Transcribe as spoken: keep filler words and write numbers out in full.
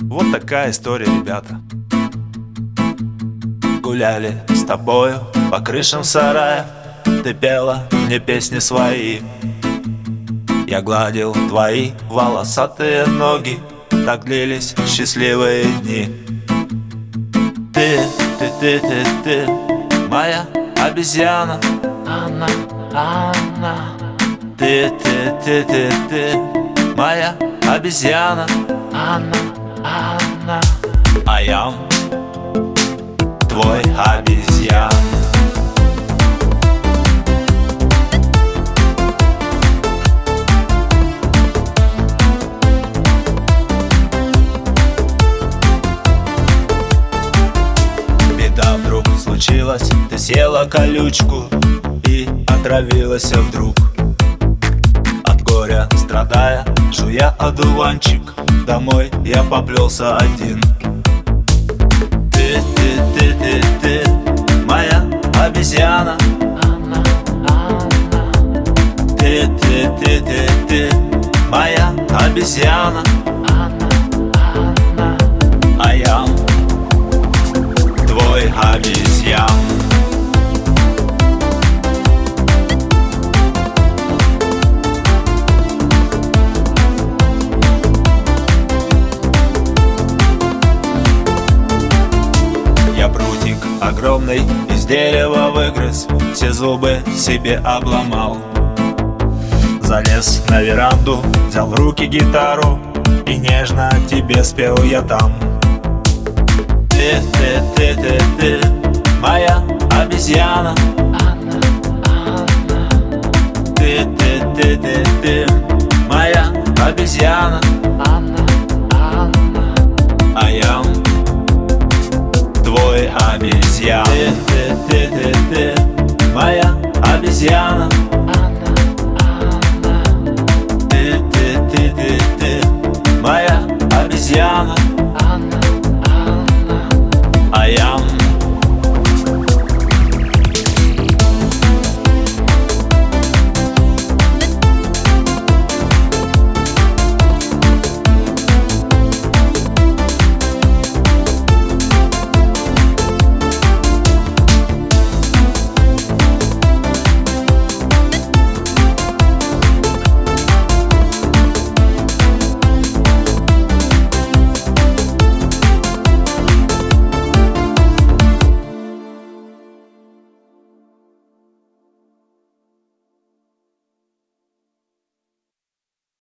Вот такая история, ребята. Гуляли с тобою по крышам сараев, ты пела мне песни свои. Я гладил твои волосатые ноги, так длились счастливые дни. Ты, ты, ты, ты, ты, моя обезьяна. Она, она. Ты, ты, ты, ты, ты, моя обезьяна. Она, она. А я твой обезьян. Беда вдруг случилась, ты съела колючку и отравилась вдруг. От горя страдая, жуя одуванчик, домой я поплелся один. Ты, ты, ты, ты, ты, моя обезьяна. Она, она. Ты, ты, ты, ты, ты, моя обезьяна. Она, она. А я твой обезьян. Я прутик огромный из дерева выгрыз, все зубы себе обломал. Залез на веранду, взял в руки гитару и нежно тебе спел я там. Ты, ты, ты, ты, ты, моя обезьяна. Она, она. Ты, ты, ты, ты, ты, моя обезьяна. Она, она. А я твой обезьян. Ты, ты, ты, ты, ты, моя обезьяна. Она, она. Ты, ты, ты, ты, ты, моя обезьяна.